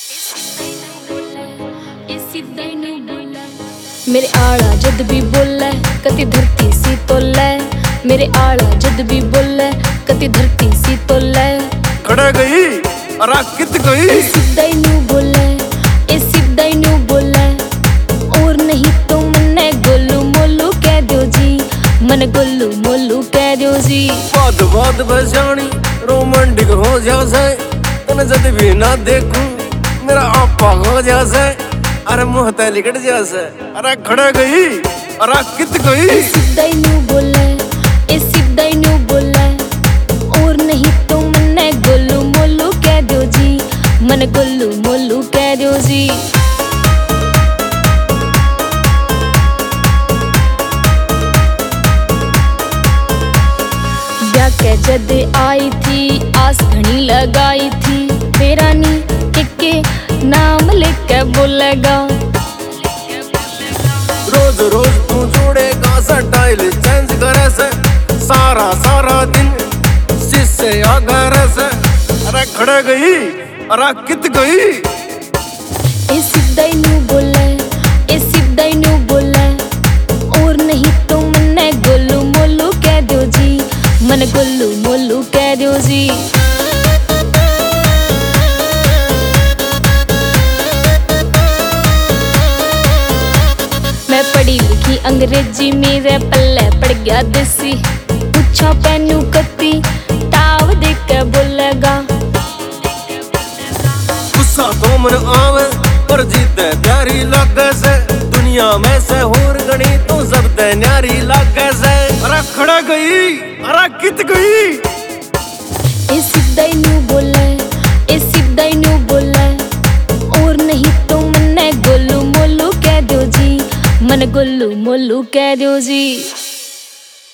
मेरे आला जद भी बोले कति धरती सी तोले, मेरे आला जद भी बोले कति धरती सी तोले। खड़ा गई अरा कित गई सीधा ही न्यू बोले, ए सीधा ही न्यू बोले, और नहीं तो मन्ने गोलू मोलू कह दो जी, मन गोलू मोलू कह दो जी। बात बात बजानी रोमांटिक हो जासे, तने जद भी ना देखूं मेरा आपा हो जासे, अरे मुँह ते लिकट जासे। अरे खड़ा गई अरे कित गई सीधा ही न्यू बोले, ए सीधा ही न्यू बोले, और नहीं तो मन्ने गोलू मोलू कह दो जी, मन गोलू मोलू कह दो जी। ब्याह के जद आई थी आस घनी लगाई थी, तेरा नी के नाम लेके बोलेगा। रोज रोज तू जोड़ेगा स्टाइल चेंज करे से, सारा सारा दिन शीशे या घर से। अरे खड़ा गई अरे कित गई ए सीधा ही न्यू बोले, ए सीधा ही न्यू बोले, और नहीं तो मन्ने गोलू मोलू कह दो जी, मन गोलू मोलू कह दो जी। मैं पढ़ी लिखी अंग्रेजी मेरे पल्ले पड़ गया देसी, पूछा पैनू कती ताव देख के बोलेगा। गुस्सा तो मन आवे पर जीते प्यारी लागे से, दुनिया में से होर गणी तो सब ते न्यारी लागे से। अरे खड़ा गई अरे कित गई ए सीधा ही न्यू बोले, ए सीधा ही न्यू बोले, और नहीं तो मन्ने गोलू मोलू कह दो जी, मन गोलू मोलू कह दो जी।